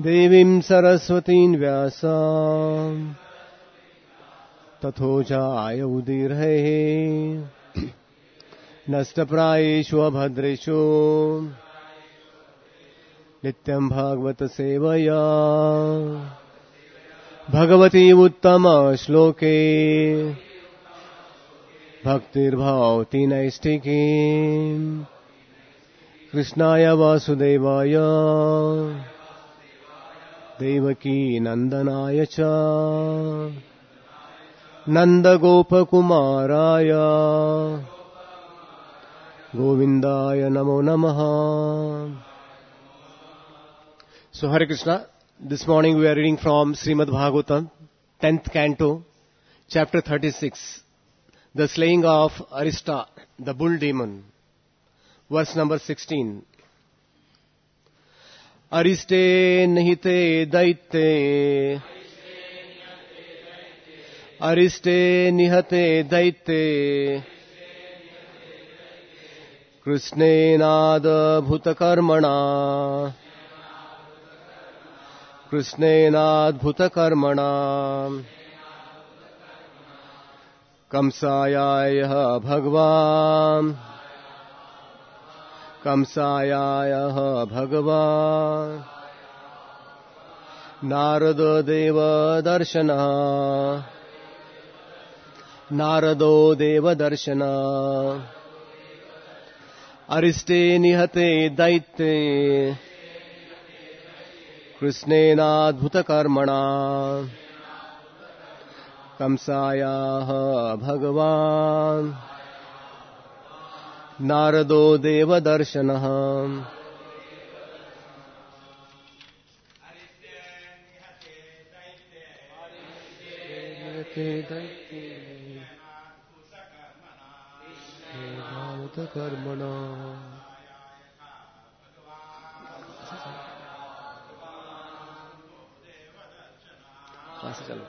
देवीं सरस्वतीं व्यासां तथोजाय उदीर्हैः नष्टप्रायेषु अभद्रेषु नित्यं भागवत सेवया भगवती उत्तम श्लोके भक्तिर्भवति नैष्ठिकी कृष्णाय वासुदेवाय देवकी नंदनाय च नंदगोपकुमाराय गोविंदाय नमो नमः. So Hare Krishna, this morning we are reading from Srimad Bhagavatam, 10th canto, chapter 36, the slaying of Arista, the bull demon, verse number 16. Ariste nihite daite, Ariste nihate daite, Krishnenada bhutakarmana, Krishnenadbhutakarmana Kamsayaya Bhagavan Kamsayaya Bhagavan Narada Deva Darshana Narado Deva Darshana Ariste Nihate Daite Krishnenadbhutakarmana Kamsayah Bhagavan Narado Deva Darshanah. चलो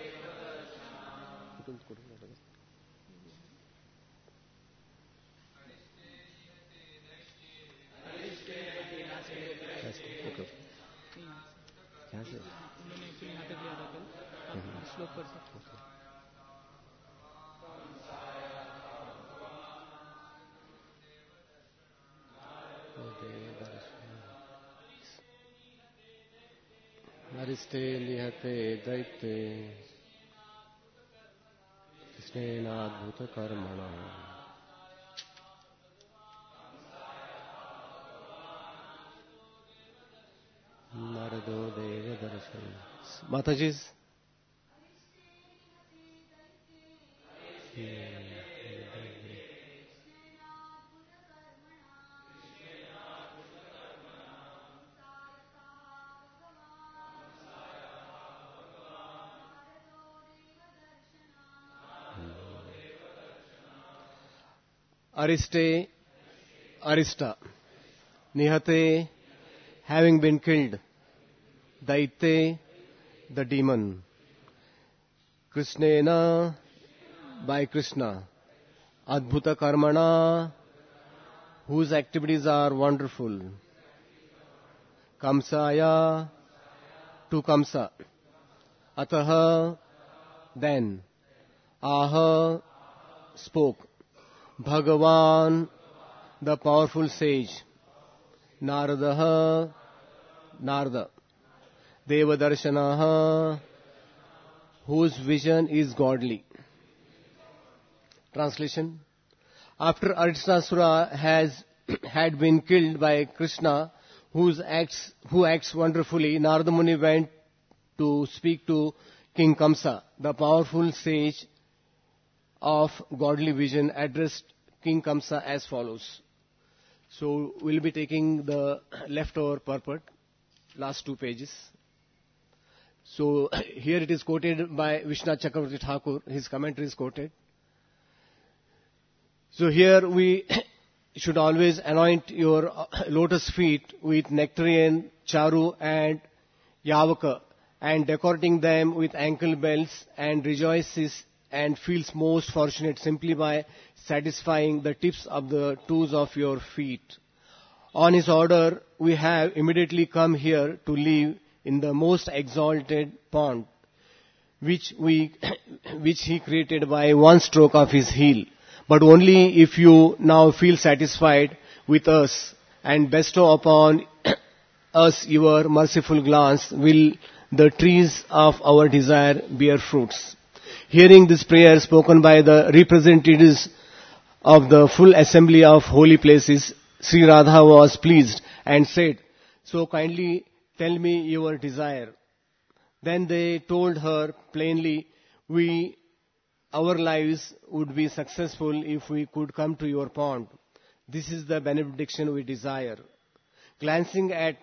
श्लोक पढ़ सकते हैं. Ariste nihate daite Krishnenadbhutakarmana Narado Deva Darshana. Mataji's Ariste, Arista, Nihate, having been killed, Daite, the demon, Krishnena, by Krishna, Adbhuta Karmana, whose activities are wonderful, Kamsaya, to Kamsa, Ataha, then, Aha, spoke, Bhagavan, the powerful sage, Naradaha, Narada, Devadarshanaha, whose vision is godly. Translation. After Aristasura had been killed by Krishna, who acts wonderfully, Narada Muni went to speak to King Kamsa, the powerful sage of godly vision, addressed King Kamsa as follows. So we'll be taking the leftover purport, last 2 pages. So here it is quoted by Vishwanath Chakravarti Thakur, his commentary is quoted. So here we should always anoint your lotus feet with nectarian, charu and yavaka, and decorating them with ankle bells, and rejoices and feels most fortunate simply by satisfying the tips of the toes of your feet. On his order, we have immediately come here to leave in the most exalted pond, which which he created by one stroke of his heel. But only if you now feel satisfied with us and bestow upon us your merciful glance will the trees of our desire bear fruits. Hearing this prayer spoken by the representatives of the full assembly of holy places, Sri Radha was pleased and said, "So kindly tell me your desire." Then they told her plainly, our lives would be successful if we could come to your pond. This is the benediction we desire. Glancing at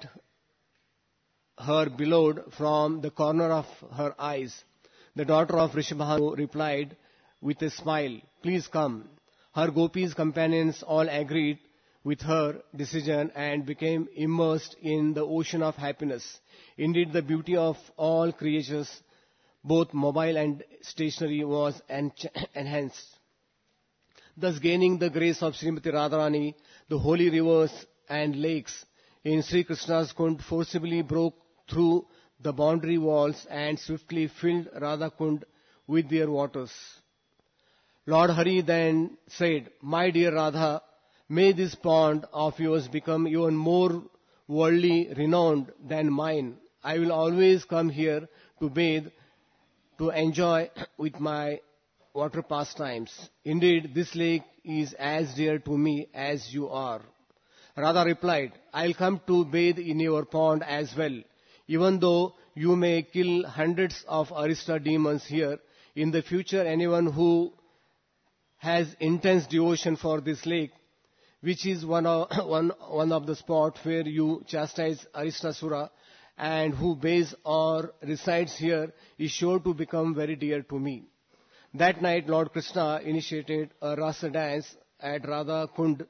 her beloved from the corner of her eyes, the daughter of Rishabhanu replied with a smile, "Please come." Her gopis companions all agreed with her decision and became immersed in the ocean of happiness. Indeed, the beauty of all creatures, both mobile and stationary, was enhanced. Thus, gaining the grace of Srimati Radharani, the holy rivers and lakes in Sri Krishna's Kund forcibly broke through the boundary walls and swiftly filled Radha Kund with their waters. Lord Hari then said, "My dear Radha, may this pond of yours become even more worldly renowned than mine. I will always come here to bathe, to enjoy with my water pastimes. Indeed, this lake is as dear to me as you are." Radha replied, "I'll come to bathe in your pond as well. Even though you may kill hundreds of Arista demons here, in the future anyone who has intense devotion for this lake, which is one of the spot where you chastise Aristasura, and who bathes or resides here, is sure to become very dear to me." That night, Lord Krishna initiated a rasa dance at Radha Kund,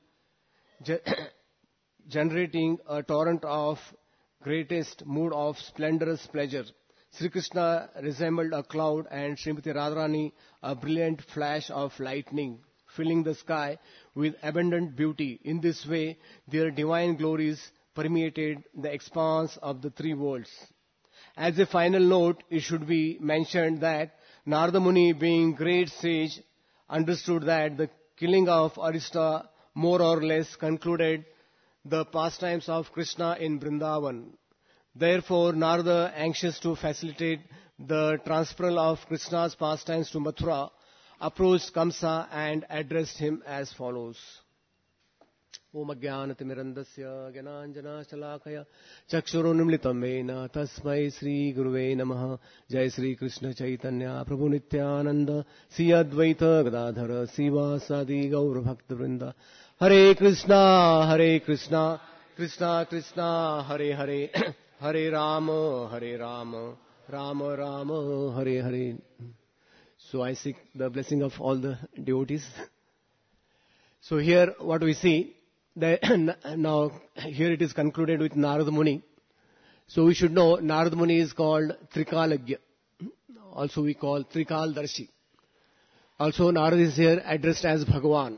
generating a torrent of greatest mood of splendorous pleasure. Sri Krishna resembled a cloud and Srimati Radharani a brilliant flash of lightning, filling the sky with abundant beauty. In this way, their divine glories permeated the expanse of the three worlds. As a final note, it should be mentioned that Narada Muni, being great sage, understood that the killing of Arista more or less concluded the pastimes of Krishna in Vrindavan. Therefore, Narada, anxious to facilitate the transferal of Krishna's pastimes to Mathura, approached Kamsa and addressed him as follows. Om Ajnanatimirandasya Gyananjana Shalakaya Chakshurunimlitam Mena Tasmai Sri Guruve Namaha. Jai Sri Krishna Chaitanya Prabhu Nityananda Sri Advaita Gadadhara Sivasadi Gaur Bhakta Vrinda. Hare Krishna, Krishna Krishna, Hare Hare, Hare Rama, Rama Rama, Hare Hare. So I seek the blessing of all the devotees. So here what we see, now here it is concluded with Narada Muni. So we should know Narada Muni is called Trikalagya. Also we call Trikaldarshi. Also Narada is here addressed as Bhagavan.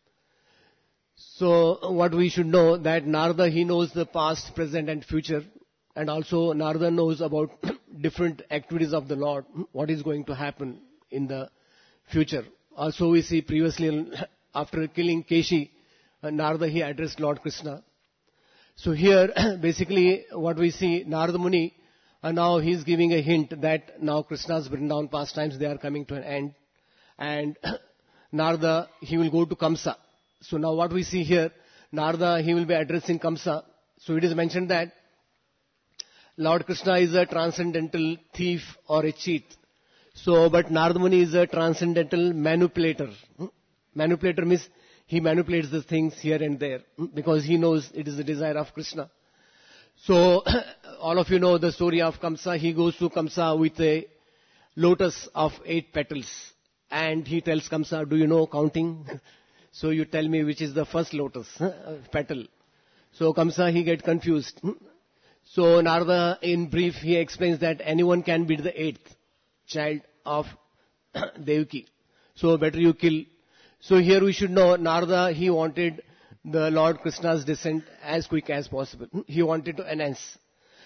So what we should know that Narada, he knows the past, present and future, and also Narada knows about different activities of the Lord, what is going to happen in the future. Also we see previously after killing Keshi, Narada, he addressed Lord Krishna. So here basically what we see, Narada Muni, now he is giving a hint that now Krishna's Vrindavan pastimes, they are coming to an end, and Narada, he will go to Kamsa. So now what we see here, Narada, he will be addressing Kamsa. So it is mentioned that Lord Krishna is a transcendental thief or a cheat. So, but Narada Muni is a transcendental manipulator. Manipulator means he manipulates the things here and there because he knows it is the desire of Krishna. So, all of you know the story of Kamsa. He goes to Kamsa with a lotus of 8 petals. And he tells Kamsa, "Do you know counting? So you tell me which is the first lotus petal." So Kamsa, he get confused. So Narada, in brief, he explains that anyone can be the 8th child of Devaki. So better you kill. So here we should know Narada, he wanted the Lord Krishna's descent as quick as possible. He wanted to enhance.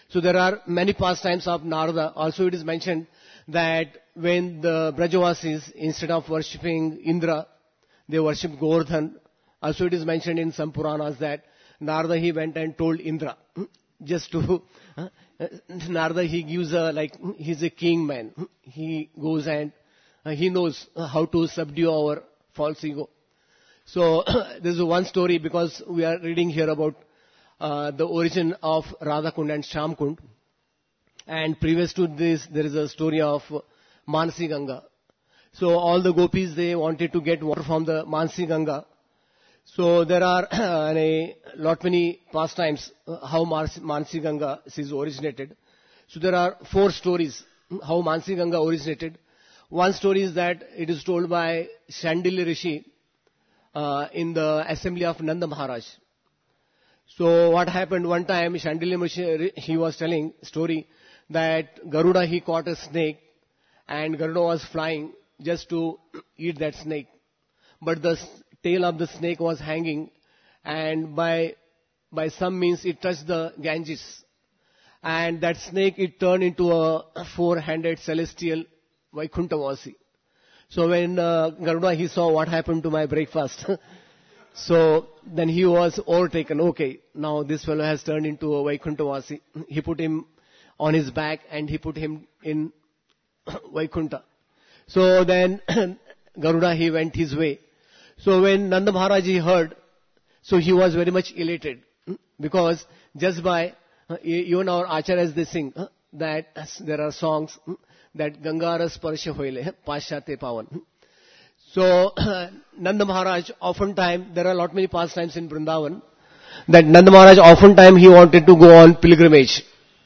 So there are many pastimes of Narada. Also it is mentioned that when the Brajavasis, instead of worshipping Indra, they worship Govardhan. Also it is mentioned in some Puranas that Narada he went and told Indra, just to, Narada he gives he's a king man. He goes and he knows how to subdue our false ego. So this is one story because we are reading here about the origin of Radha Kund and Sham Kund. And previous to this, there is a story of Manasi Ganga. So all the gopis, they wanted to get water from the Manasi Ganga. So there are many pastimes how Manasi Ganga is originated. So there are 4 stories how Manasi Ganga originated. One story is that it is told by Shandilya Rishi in the assembly of Nanda Maharaj. So what happened one time, Shandilya Rishi, he was telling story that Garuda, he caught a snake and Garuda was flying just to eat that snake. But the tail of the snake was hanging and by some means it touched the Ganges. And that snake, it turned into a 4-handed celestial Vaikunthavasi. So when Garuda, he saw what happened to my breakfast. So then he was overtaken. Okay, now this fellow has turned into a Vaikunthavasi. He put him on his back and he put him in Vaikunta. So then Garuda, he went his way. So when Nanda Maharaj he heard, so he was very much elated because just by, even our acharyas they sing that there are songs that Gangara Sparsha Hoile, Pashyate Pavan. So Nanda Maharaj, oftentimes, there are many pastimes in Vrindavan, that Nanda Maharaj oftentimes he wanted to go on pilgrimage.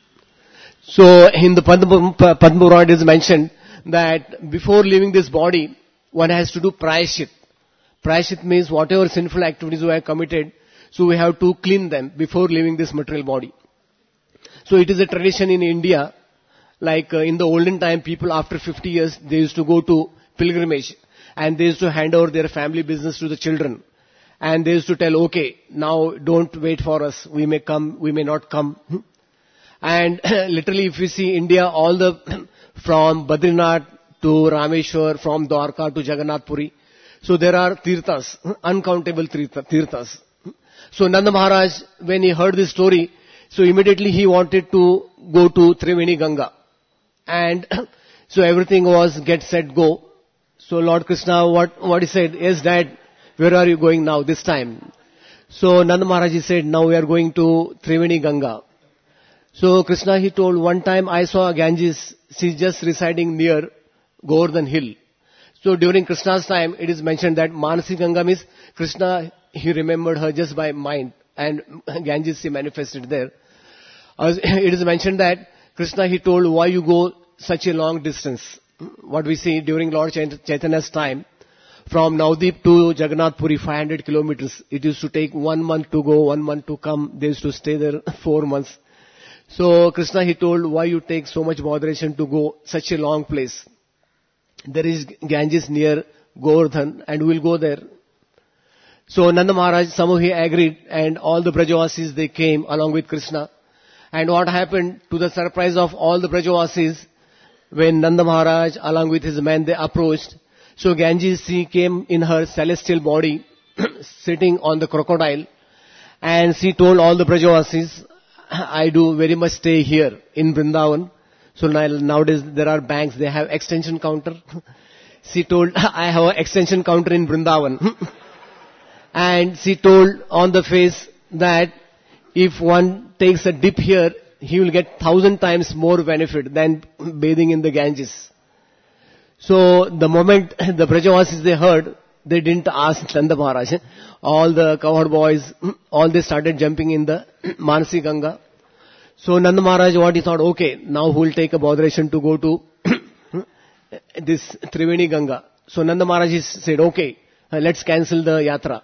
So in the Padma Purana it is mentioned that before leaving this body, one has to do prayashit. Prayashit means whatever sinful activities we have committed, so we have to clean them before leaving this material body. So it is a tradition in India, in the olden time, people after 50 years, they used to go to pilgrimage and they used to hand over their family business to the children. And they used to tell, okay, now don't wait for us, we may come, we may not come. And literally if we see India, from Badrinath to Rameshwar, from Dwarka to Jagannath Puri, so there are tirthas, uncountable tirthas. So Nanda Maharaj, when he heard this story, so immediately he wanted to go to Triveni Ganga. And so everything was get set go. So Lord Krishna, what he said is that, where are you going now this time? So Nanda Maharaj he said, now we are going to Triveni Ganga. So Krishna he told, one time I saw Ganges, she's just residing near Govardhan Hill. So during Krishna's time, it is mentioned that Manasi Ganga means Krishna, he remembered her just by mind and Ganges she manifested there. It is mentioned that Krishna he told, why you go such a long distance? What we see during Lord Chaitanya's time, from Navdeep to Jagannath Puri 500 kilometers, it used to take 1 month to go, 1 month to come, they used to stay there 4 months. So Krishna he told, why you take so much botheration to go such a long place? There is Ganges near Govardhan and we will go there. So Nanda Maharaj, somehow he agreed and all the Brajavasis they came along with Krishna. And what happened, to the surprise of all the Brajavasis, when Nanda Maharaj along with his men they approached, so Ganges she came in her celestial body sitting on the crocodile and she told all the Brajavasis, I do very much stay here in Vrindavan. So nowadays there are banks, they have extension counter. She told, I have an extension counter in Vrindavan. And she told on the face that if one takes a dip here, he will get 1,000 times more benefit than bathing in the Ganges. So the moment the Brajavasis they heard, they didn't ask Nanda Maharaj. All the cowherd boys, all they started jumping in the Manasi Ganga. So Nanda Maharaj, what he thought, okay, now who will take a botheration to go to this Triveni Ganga. So Nanda Maharaj he said, okay, let's cancel the yatra.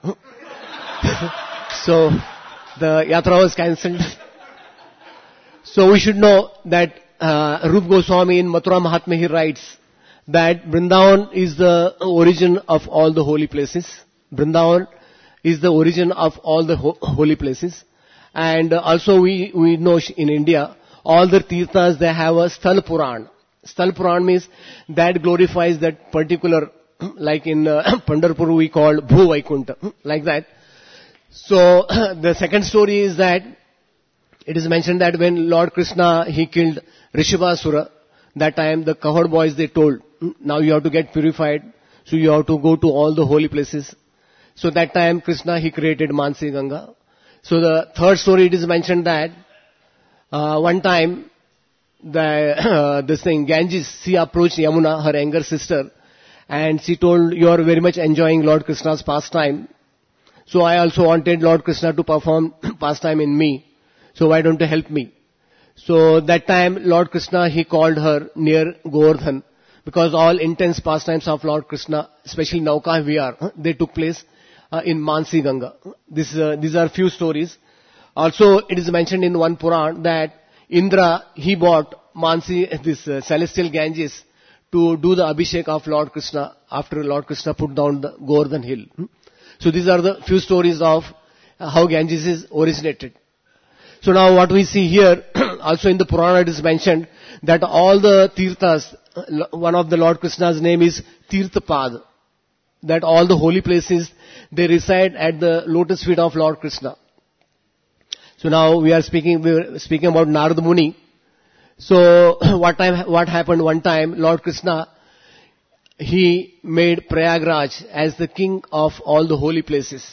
So the yatra was cancelled. So we should know that Rup Goswami in Mathura Mahatmya he writes that Vrindavan is the origin of all the holy places. Vrindavan is the origin of all the holy places. And also we know in India, all the tirthas, they have a Sthal Puran. Sthal Puran means that glorifies that particular, like in Pandharpur we call Bhu Vaikunta, like that. So the second story is that it is mentioned that when Lord Krishna, he killed Rishabhasura, that time the cowherd boys, they told, now you have to get purified, so you have to go to all the holy places. So that time Krishna, he created Mansi Ganga. So the third story, it is mentioned that one time this thing, Ganges, she approached Yamuna, her younger sister, and she told, you are very much enjoying Lord Krishna's pastime. So I also wanted Lord Krishna to perform pastime in me. So why don't you help me? So that time Lord Krishna, he called her near Govardhan, because all intense pastimes of Lord Krishna, especially Nauka Vihar, they took place in Mansi Ganga. These are few stories. Also it is mentioned in one Puran that Indra, he bought Mansi, this celestial Ganges, to do the Abhishek of Lord Krishna after Lord Krishna put down the Govardhan hill. So these are the few stories of how Ganges is originated. So now what we see here, also in the Purana it is mentioned that all the tirthas, one of the Lord Krishna's name is Tirthapad, that all the holy places, they reside at the lotus feet of Lord Krishna. So now we were speaking about Narada Muni. So what happened one time, Lord Krishna, he made Prayagraj as the king of all the holy places.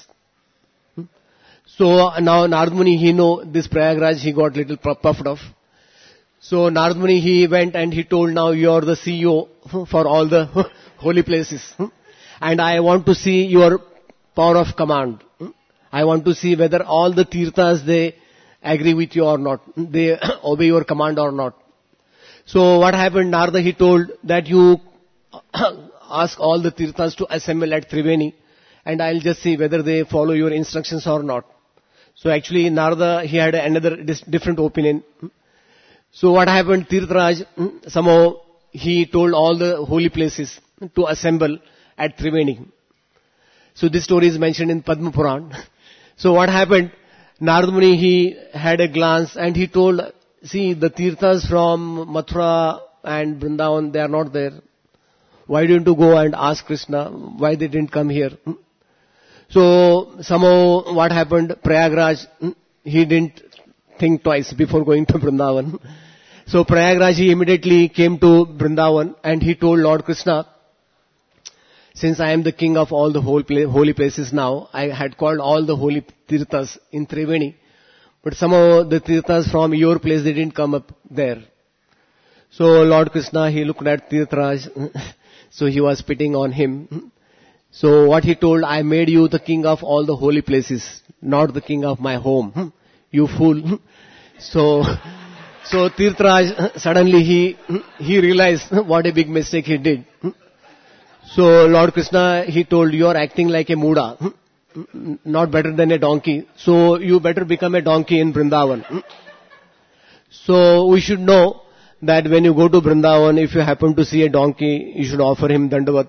So now Narada Muni, he know this Prayagraj, he got little puffed off. So Narada Muni, he went and he told, now you are the CEO for all the holy places. And I want to see your power of command. I want to see whether all the tirthas, they agree with you or not. They obey your command or not. So what happened, Narada, he told that you ask all the tirthas to assemble at Triveni, and I'll just see whether they follow your instructions or not. So actually Narada, he had another different opinion. So what happened, Tirthraj, somehow he told all the holy places to assemble at Triveni. So this story is mentioned in Padma Puran. So what happened, Narada Muni, he had a glance and he told, see, the tirthas from Mathura and Vrindavan, they are not there. Why didn't you go and ask Krishna why they didn't come here? So somehow what happened, Prayagraj, he didn't think twice before going to Vrindavan. So Prayagraj, he immediately came to Vrindavan and he told Lord Krishna, since I am the king of all the holy places now, I had called all the holy tirthas in Triveni, but somehow the tirthas from your place, they didn't come up there. So Lord Krishna, he looked at Tirthraj, so he was spitting on him. So what he told, I made you the king of all the holy places, not the king of my home. You fool. So Tirthraj, suddenly he realized what a big mistake he did. So Lord Krishna, he told, you are acting like a Muda, not better than a donkey. So you better become a donkey in Vrindavan. So we should know that when you go to Vrindavan, if you happen to see a donkey, you should offer him Dandavat.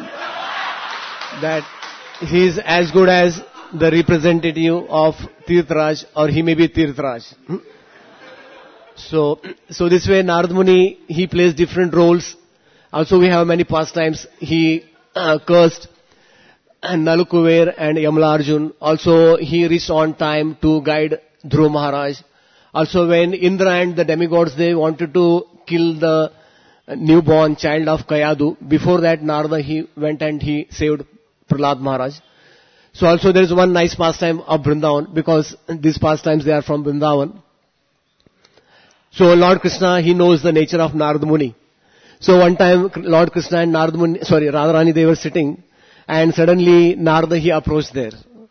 That he is as good as the representative of Tirthraj, or he may be Tirthraj. So this way Narada Muni, he plays different roles. Also we have many pastimes. He cursed Nalukuver and Yamalarjun. Also he reached on time to guide Dhruva Maharaj. Also when Indra and the demigods, they wanted to kill the newborn child of Kayadu, before that Narada, he went and he saved Prahlad Maharaj. So also there is one nice pastime of Vrindavan, because these pastimes, they are from Vrindavan. So Lord Krishna, he knows the nature of Narada Muni. So one time Lord Krishna and Radharani, they were sitting, and suddenly Narada, he approached there.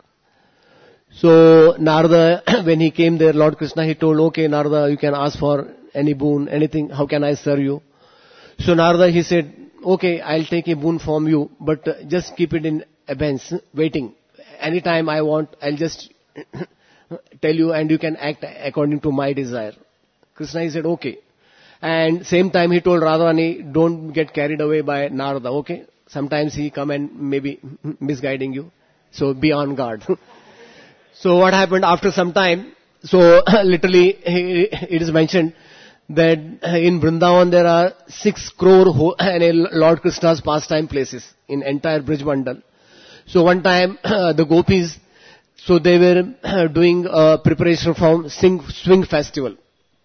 So Narada, when he came there, Lord Krishna, he told, okay Narada, you can ask for any boon, anything, how can I serve you? So Narada, he said, okay, I'll take a boon from you, but just keep it in abeyance, waiting. Anytime I want, I'll just tell you and you can act according to my desire. Krishna, he said, okay. And same time he told Radharani, don't get carried away by Narada, okay? Sometimes he come and maybe misguiding you. So be on guard. So what happened after some time? So literally it is mentioned that in Vrindavan there are 6 crore Lord Krishna's pastime places in entire Brij Mandal. So one time the gopis, so they were doing preparation for swing festival.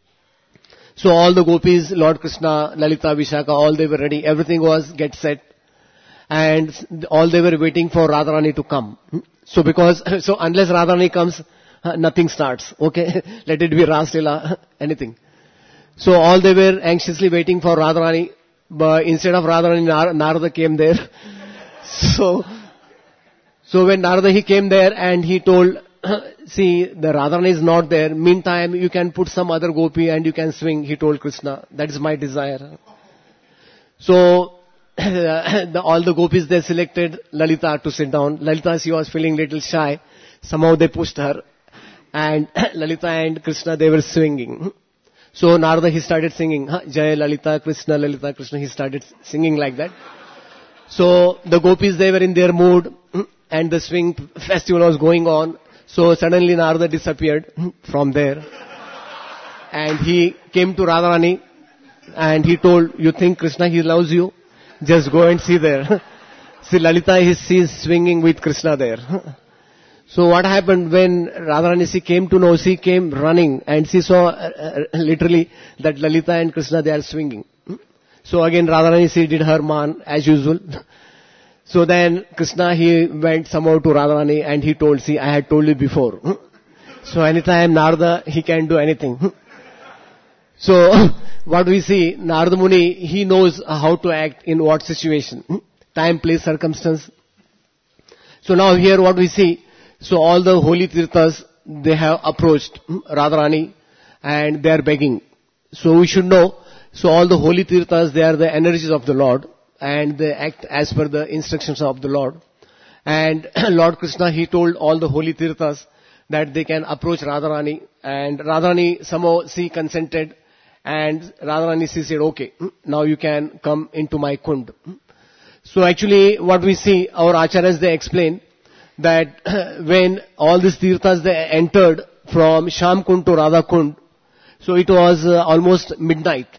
So all the gopis, Lord Krishna, Lalita, Vishaka, all they were ready. Everything was get set. And all they were waiting for Radharani to come. So unless Radharani comes, nothing starts. Okay? Let it be Ras Leela, anything. So all they were anxiously waiting for Radharani. But instead of Radharani, Narada came there. So when Narada he came there and he told, see, the Radharani is not there. Meantime, you can put some other gopi and you can swing, he told Krishna. That is my desire. So, all the gopis, they selected Lalita to sit down. Lalita, she was feeling little shy. Somehow they pushed her. And Lalita and Krishna, they were swinging. So Narada, he started singing, Jai Lalita Krishna, he started singing like that. So the gopis, they were in their mood and the swing festival was going on. So suddenly Narada disappeared from there. And he came to Radharani and he told, you think Krishna, he loves you? Just go and see there. See, Lalita, she's swinging with Krishna there. So what happened when Radharani, she came to know, she came running and she saw literally that Lalita and Krishna, they are swinging. So again Radharani, she did her man as usual. So then Krishna, he went somehow to Radharani and he told, see, I had told you before. So anytime Narada, he can do anything. So what we see, Narada Muni, he knows how to act in what situation. Time, place, circumstance. So now here what we see, so all the holy tirthas, they have approached Radharani and they are begging. So we should know, so all the holy tirthas, they are the energies of the Lord and they act as per the instructions of the Lord. And Lord Krishna, he told all the holy tirthas that they can approach Radharani, and Radharani somehow she consented, and Radharani she said, okay, now you can come into my kund. So actually what we see, our acharyas, they explain that when all these tirthas, they entered from Sham Kund to Radha Kund, so it was almost midnight.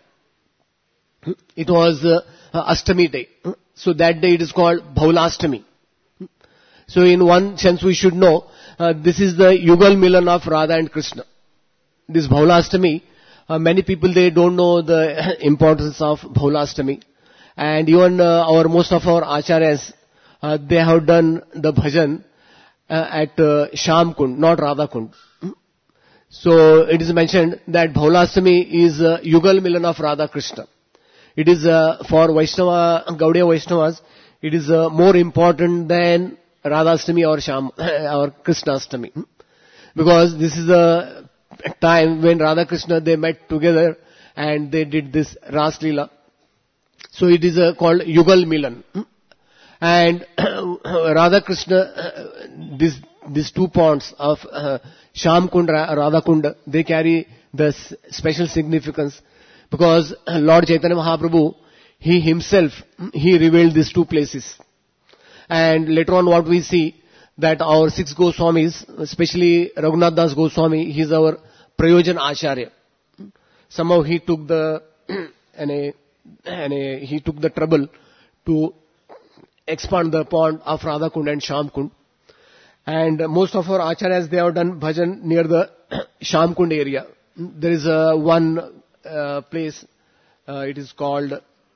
It was Ashtami day. So that day it is called Bhaulastami. So in one sense we should know, this is the Yugal Milan of Radha and Krishna. This Bhaulastami, many people, they don't know the importance of Bhaulastami. And even most of our acharyas, they have done the bhajan at Sham Kund, not Radha Kund. So it is mentioned that Bhaulastami is Yugal Milan of Radha Krishna. It is for Vaishnava, Gaudiya Vaishnavas, it is more important than Radhastami or Krishnastami. Because this is the time when Radha Krishna, they met together and they did this Ras Leela. So it is called Yugal Milan. And Radha Krishna, these 2 ponds of Sham Kund, Radha Kund, they carry the special significance. Because Lord Chaitanya Mahaprabhu, he himself, he revealed these 2 places. And later on what we see, that our 6 Goswamis, especially Raghunath Das Goswami, he is our Prayojan Acharya. Somehow he took the, he took the trouble to expand the pond of Radha Kund and Sham Kund. And most of our acharyas, they have done bhajan near the Sham Kund area. There is one place, it is called,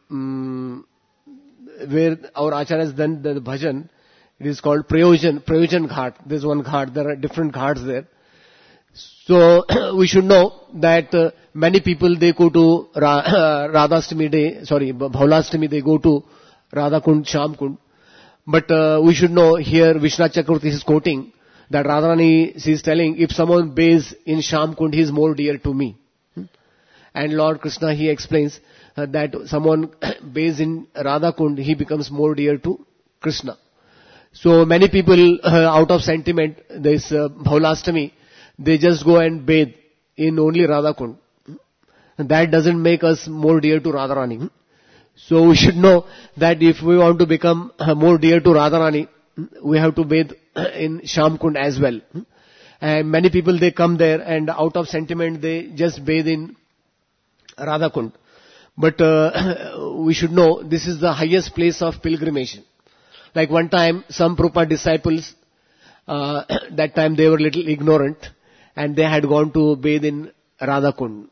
where our acharyas done the bhajan, it is called Prayojan Ghat. There is one ghat, there are different ghats there. So we should know that many people, they go to Radhastami day, Bhaulastami, they go to Radha Kund, Sham Kund. But we should know here, Vishwanath Chakravarti is quoting that Radharani, she is telling, if someone bathes in Sham Kund, he is more dear to me. And Lord Krishna, he explains that someone bathes in Radha Kund, he becomes more dear to Krishna. So many people, out of sentiment, this Bhaulastami, they just go and bathe in only Radha Kund. That doesn't make us more dear to Radharani. So we should know that if we want to become more dear to Radharani, we have to bathe in Sham Kund as well. And many people, they come there and out of sentiment, they just bathe in Radhakund. But we should know this is the highest place of pilgrimage. Like one time, some Prabhupada disciples, that time they were little ignorant, and they had gone to bathe in Radhakund.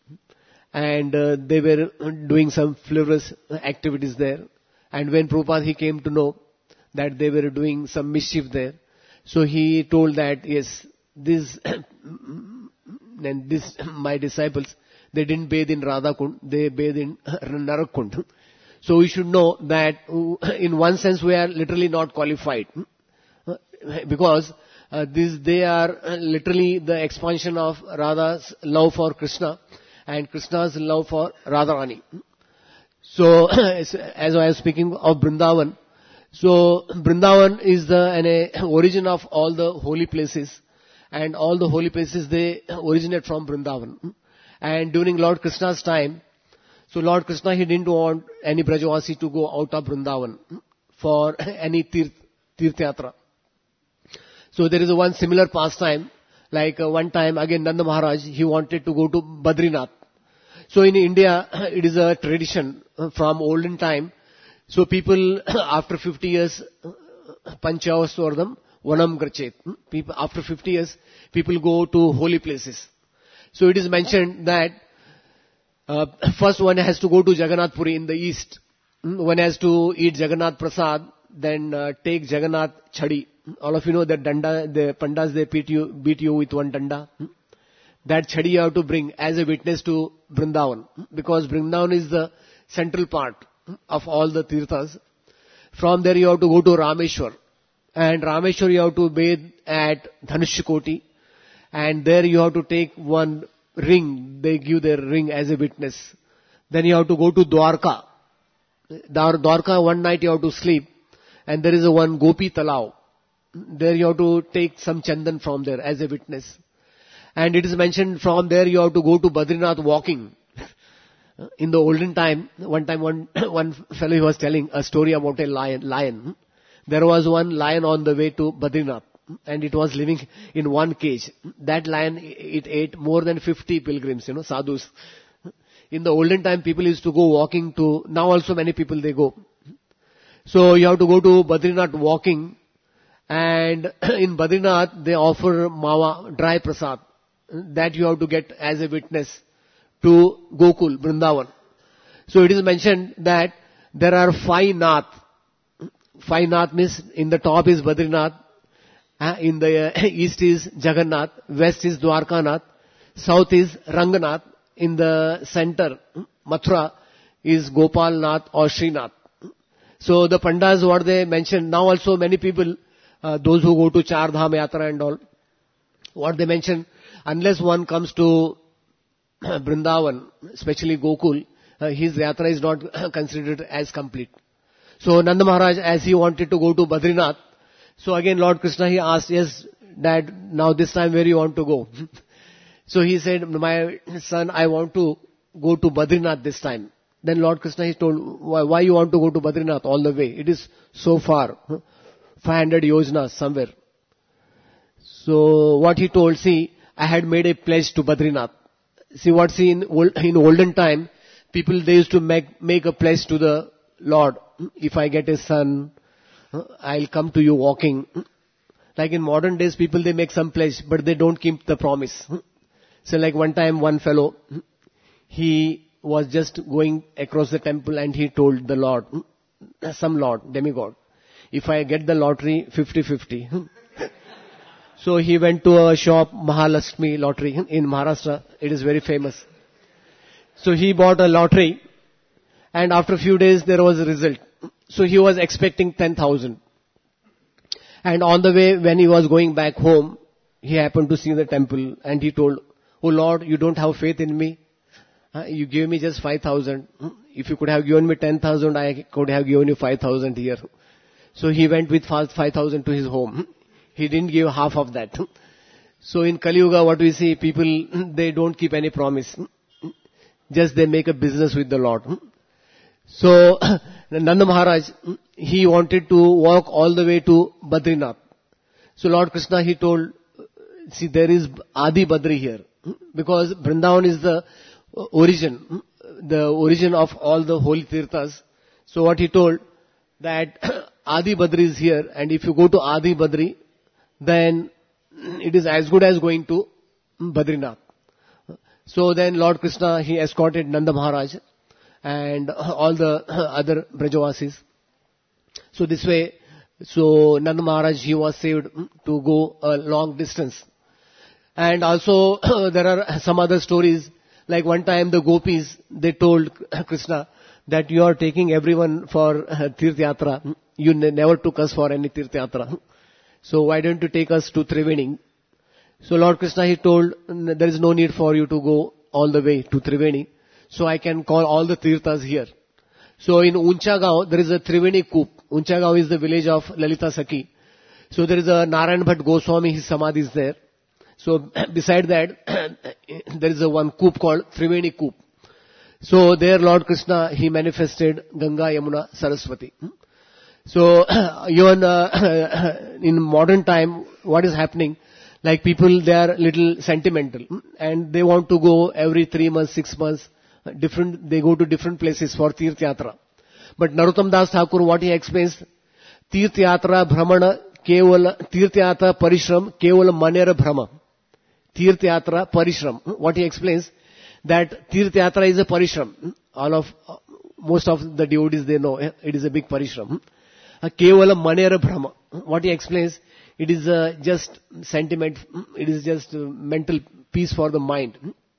And they were doing some frivolous activities there. And when Prabhupada, he came to know that they were doing some mischief there, so he told that, yes, this, and this, my disciples, they didn't bathe in Radhakund, they bathed in Narakund. So we should know that in one sense we are literally not qualified. Because they are literally the expansion of Radha's love for Krishna and Krishna's love for Radharani. So, as I was speaking of Vrindavan, so Vrindavan is the origin of all the holy places, and all the holy places, they originate from Vrindavan. And during Lord Krishna's time, so Lord Krishna, he didn't want any Brajavasi to go out of Vrindavan for any Tirthayatra. So there is one similar pastime, like one time again Nanda Maharaj, he wanted to go to Badrinath. So in India, it is a tradition from olden time. So people after 50 years, Panchavasvardham Vanam Grachet. People after 50 years, people go to holy places. So it is mentioned that first one has to go to Jagannath Puri in the east. One has to eat Jagannath Prasad, then take Jagannath Chadi. All of you know that danda, the pandas, they beat you with one danda. That chadi you have to bring as a witness to Vrindavan, because Vrindavan is the central part of all the tirthas. From there you have to go to Rameshwar, and Rameshwar you have to bathe at Dhanushkoti, and there you have to take one ring, they give their ring as a witness. Then you have to go to Dwarka. Dwarka, one night you have to sleep, and there is one Gopi Talao. There you have to take some chandan from there as a witness. And it is mentioned from there you have to go to Badrinath walking. In the olden time, one fellow, he was telling a story about a lion. There was one lion on the way to Badrinath, and it was living in one cage. That lion, it ate more than 50 pilgrims, sadhus. In the olden time, people used to go walking to, now also many people they go. So you have to go to Badrinath walking, and in Badrinath they offer mawa, dry prasad, that you have to get as a witness to Gokul, Vrindavan. So it is mentioned that there are 5 Nath. 5 Nath means in the top is Badrinath, in the east is Jagannath, west is Dwarkanath, south is Ranganath, in the center, Mathura, is Gopal Nath or Srinath. So the Pandas, what they mentioned, now also many people, those who go to Char Dham Yatra and all, what they mention, unless one comes to Vrindavan, especially Gokul, his yatra is not considered as complete. So Nanda Maharaj, as he wanted to go to Badrinath, so again Lord Krishna, he asked, yes, Dad, now this time where you want to go? So he said, my son, I want to go to Badrinath this time. Then Lord Krishna, he told, why you want to go to Badrinath all the way? It is so far, 500 yojanas somewhere. So what he told, see, I had made a pledge to Badrinath. See, in olden time, people, they used to make a pledge to the Lord. If I get a son, I'll come to you walking. Like in modern days, people, they make some pledge, but they don't keep the promise. So like one time, one fellow, he was just going across the temple and he told the Lord, some Lord, demigod, if I get the lottery, 50-50. So he went to a shop, Mahalakshmi Lottery in Maharashtra. It is very famous. So he bought a lottery, and after a few days there was a result. So he was expecting 10,000. And on the way, when he was going back home, he happened to see the temple, and he told, oh Lord, you don't have faith in me. You gave me just 5,000. If you could have given me 10,000, I could have given you 5,000 here. So he went with 5,000 to his home. He didn't give half of that. So in Kali Yuga, what we see, people, they don't keep any promise. Just they make a business with the Lord. So Nanda Maharaj, he wanted to walk all the way to Badrinath. So Lord Krishna, he told, see, there is Adi Badri here. Because Vrindavan is the the origin of all the holy tirthas. So what he told, that Adi Badri is here, and if you go to Adi Badri, then it is as good as going to Badrinath. So then Lord Krishna, he escorted Nanda Maharaj and all the other Brajavasis. So this way, so Nanda Maharaj, he was saved to go a long distance. And also there are some other stories, like one time the gopis, they told Krishna that you are taking everyone for Tirth Yatra. You never took us for any Tirth Yatra. So why don't you take us to Triveni? So Lord Krishna, he told, there is no need for you to go all the way to Triveni. So I can call all the Tirthas here. So in Unchagaon, there is a Triveni Koop. Unchagaon is the village of Lalita Sakhi. So there is a Narayan Bhatt Goswami, his samadhi is there. So beside that, there is a one Koop called Triveni Koop. So there Lord Krishna, he manifested Ganga, Yamuna, Saraswati. So even in modern time, what is happening? Like people, they are little sentimental and they want to go every 3 months, 6 months, they go to different places for Tirth Yatra. But Narottam Das Thakur, what he explains, Tirth Yatra Brahmana Kevala, Tirth Yatra Parishram Kevala Manera Brahma. Tirth Yatra Parishram. What he explains, that Tirth Yatra is a Parishram. Most of the devotees, they know it is a big Parishram. Kevala Manera Brahma. What he explains, it is just sentiment, it is just mental peace for the mind.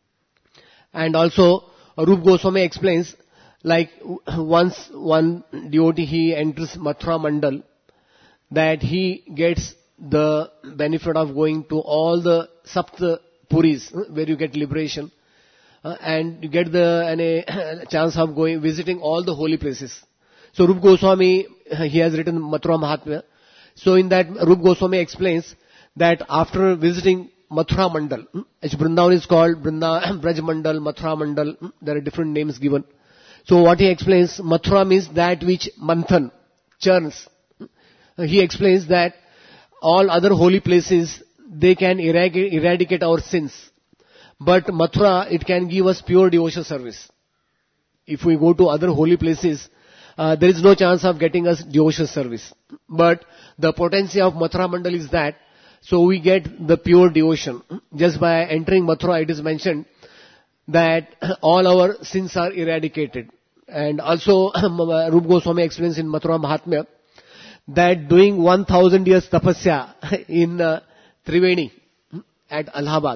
And also, Rup Goswami explains, like once one devotee, he enters Mathura Mandal, that he gets the benefit of going to all the Sapt Puris, where you get liberation, and you get the chance of visiting all the holy places. So Rup Goswami, he has written Mathura Mahatmya. So in that, Rup Goswami explains that after visiting Mathura Mandal, which Vrindavan is called Braj Mandal, Mathura Mandal, there are different names given. So what he explains, Mathura means that which Manthan, churns. He explains that all other holy places, they can eradicate our sins. But Mathura, it can give us pure devotional service. If we go to other holy places, there is no chance of getting us devotional service. But the potency of Mathura Mandal is that, so we get the pure devotion. Just by entering Mathura, it is mentioned that all our sins are eradicated. And also, Rup Goswami explains in Mathura Mahatmya, that doing 1000 years tapasya in Triveni at Allahabad.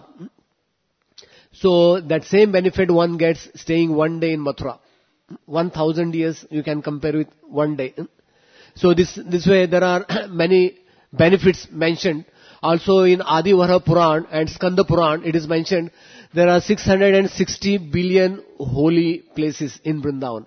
So that same benefit one gets staying one day in Mathura. 1000 years you can compare with one day. So this way there are many benefits mentioned. Also in Adi Varaha Puran and Skanda Puran, it is mentioned there are 660 billion holy places in Vrindavan.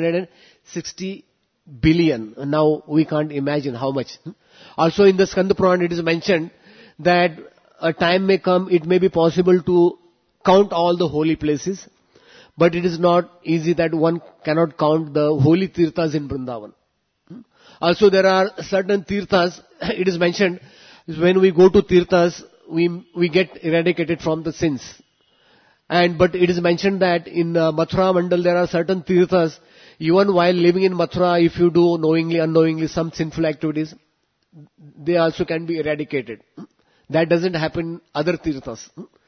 660 billion. Now we can't imagine how much. Also in the Skanda Puran, it is mentioned that a time may come, it may be possible to count all the holy places, but it is not easy that one cannot count the holy tirthas in Vrindavan. Also there are certain tirthas, it is mentioned, when we go to tirthas, we get eradicated from the sins. But it is mentioned that in Mathura Mandal there are certain tirthas, even while living in Mathura, if you do knowingly, unknowingly some sinful activities, they also can be eradicated. That doesn't happen in other tirthas.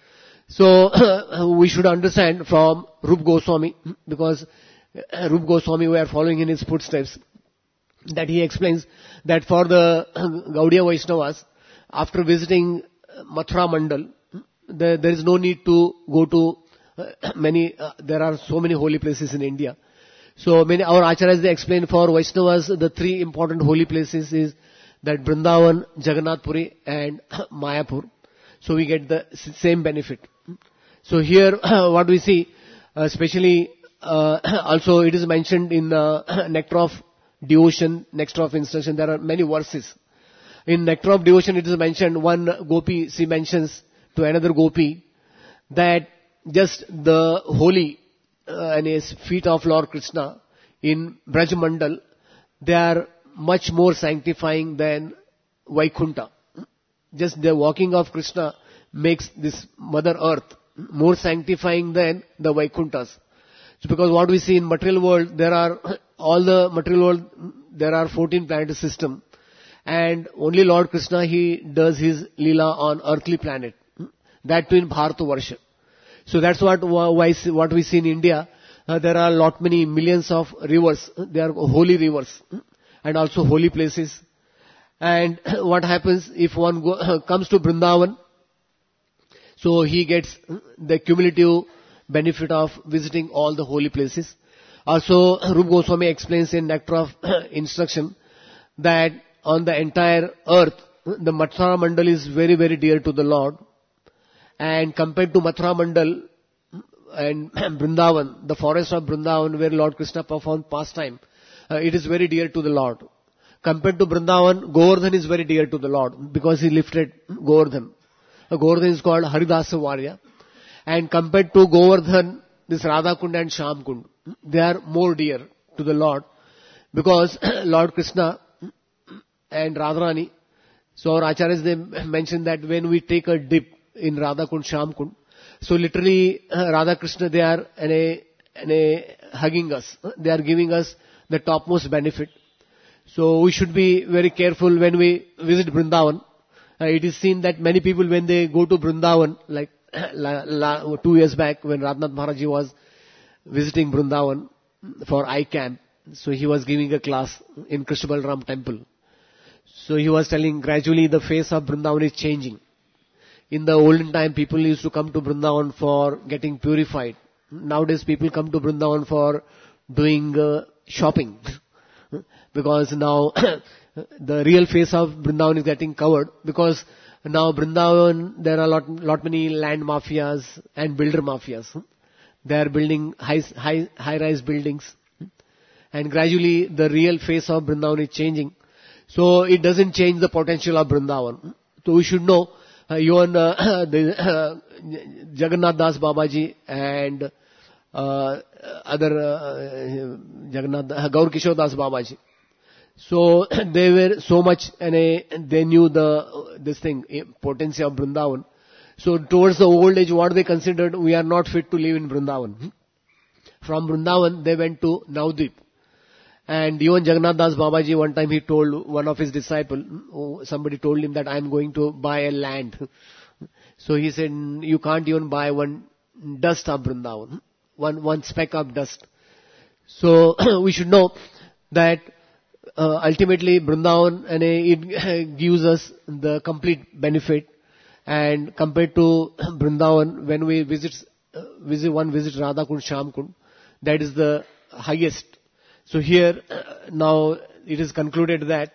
So we should understand from Rup Goswami, because Rup Goswami, we are following in his footsteps, that he explains that for the Gaudiya Vaishnavas, after visiting Mathura Mandal, there is no need to go to there are so many holy places in India. So our Acharyas, they explain for Vaishnavas, the three important holy places is that Vrindavan, Jagannath Puri and Mayapur. So we get the same benefit. So here what we see, especially also it is mentioned in Nectar of Devotion, Nectar of Instruction, there are many verses. In Nectar of Devotion it is mentioned, one gopi, she mentions to another gopi that just the holy feet of Lord Krishna in Braj Mandal, they are much more sanctifying than Vaikunta. Just the walking of Krishna makes this Mother Earth more sanctifying than the Vaikunthas. So because what we see in material world, there are, all the material world, there are 14 planet system. And only Lord Krishna, he does his Leela on earthly planet. That too in Bharatavarsha. So that's what we see in India. There are many millions of rivers. They are holy rivers. And also holy places. And what happens if one comes to Vrindavan? So he gets the cumulative benefit of visiting all the holy places. Also, Rupa Goswami explains in Nectar of Instruction that on the entire earth, the Mathura Mandal is very, very dear to the Lord. And compared to Mathura Mandal and Vrindavan, the forest of Vrindavan where Lord Krishna performed pastime, it is very dear to the Lord. Compared to Vrindavan, Govardhan is very dear to the Lord because he lifted Govardhan. Govardhan is called Haridasa Varya. And compared to Govardhan, this Radhakund and Shyamkund, they are more dear to the Lord because Lord Krishna and Radharani, so our acharyas, they mentioned that when we take a dip in Radhakund, Shyamkund, so literally Radha Krishna, they are hugging us. They are giving us the topmost benefit. So we should be very careful when we visit Vrindavan. It is seen that many people when they go to Vrindavan, like 2 years back when Radhanath Maharaj was visiting Vrindavan for I camp, so he was giving a class in Krishna Balram temple. So he was telling gradually the face of Vrindavan is changing. In the olden time, people used to come to Vrindavan for getting purified. Nowadays, people come to Vrindavan for doing shopping. Because now the real face of Vrindavan is getting covered. Because now Vrindavan, there are lot many land mafias and builder mafias. They are building high-rise buildings. And gradually, the real face of Vrindavan is changing. So it doesn't change the potential of Vrindavan. So we should know, even Jagannath Das Babaji and other Gaur Kishore Das Babaji. So they were so much, and they knew this potency of Vrindavan. So towards the old age, what they considered, we are not fit to live in Vrindavan. From Vrindavan, they went to Navadvip. And even Jagannath Das Babaji, one time he told one of his disciples, somebody told him that I am going to buy a land. So he said, you can't even buy one dust of Vrindavan, one speck of dust. So we should know that ultimately Vrindavan, and it gives us the complete benefit. And compared to Vrindavan, when we visit Radhakund, Shyamkund, that is the highest. So here, now it is concluded that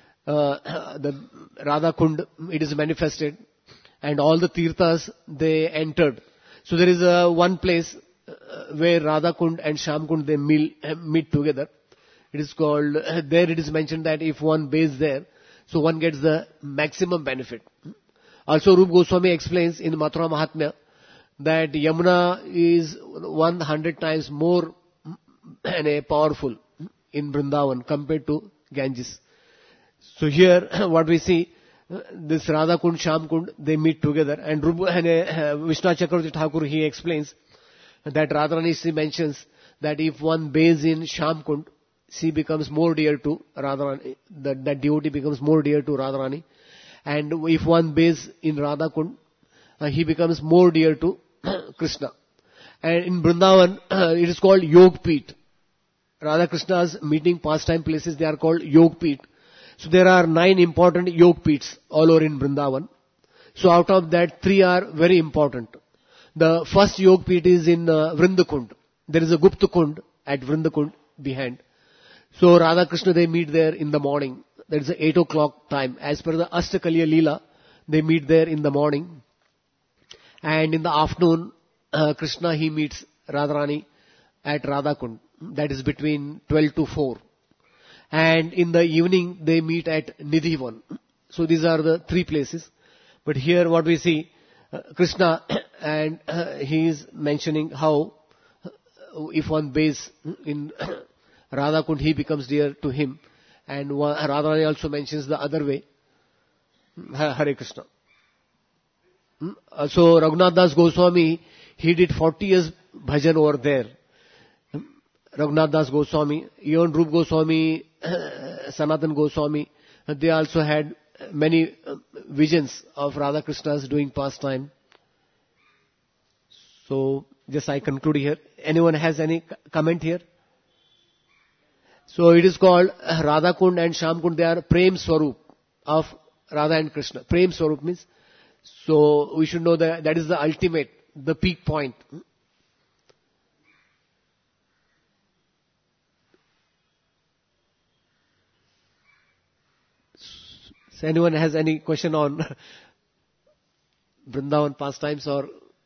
the Radhakund, it is manifested, and all the Tirthas, they entered. So there is one place where Radhakund and Shyamkund, they meet together. It is called, there it is mentioned that if one bathes there, so one gets the maximum benefit. Also Rupa Goswami explains in Mathura Mahatmya that Yamuna is 100 times more powerful in Vrindavan compared to Ganges. So here what we see, this Radhakund, Shyamkund, they meet together, and Vishnu Chakravarti Thakur, he explains that Radharani, she mentions that if one bathes in Shyamkund, she becomes more dear to Radharani, that devotee becomes more dear to Radharani, and if one bathes in Radhakund, he becomes more dear to Krishna. And in Vrindavan, it is called Yog Peeth. Radha Krishna's meeting pastime places, they are called Yog Peeth. So there are 9 important Yog Peeths all over in Vrindavan. So out of that, 3 are very important. The first Yog Peeth is in Vrindakund. There is a Gupta Kund at Vrindakund behind. So Radha Krishna, they meet there in the morning. That is 8 o'clock time. As per the Ashtakaliya Leela, they meet there in the morning. And in the afternoon, Krishna, he meets Radharani at Radhakund. That is between 12 to 4. And in the evening, they meet at Nidhivan. So these are the 3 places. But here what we see, Krishna, and he is mentioning how if one bathes in Radhakund, he becomes dear to him. And Radharani also mentions the other way. Hare Krishna. So Raghunath Das Goswami, he did 40 years bhajan over there. Raghunath Das Goswami, even Rup Goswami, Sanatan Goswami, they also had many visions of Radha Krishna's doing pastime. So, just I conclude here. Anyone has any comment here? So, it is called Radha Kund and Sham Kund. They are Prem Swarup of Radha and Krishna. Prem Swarup means, so we should know that that is the ultimate, the peak point. So anyone has any question on Vrindavan pastimes or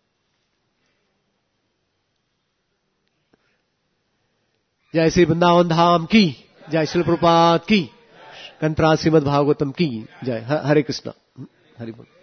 Jai Sri Vrindavan Dham ki, Jai Srila Prabhupada ki, Kantra Srimad Bhagavatam ki, Jai Hare Krishna. Hari Bol.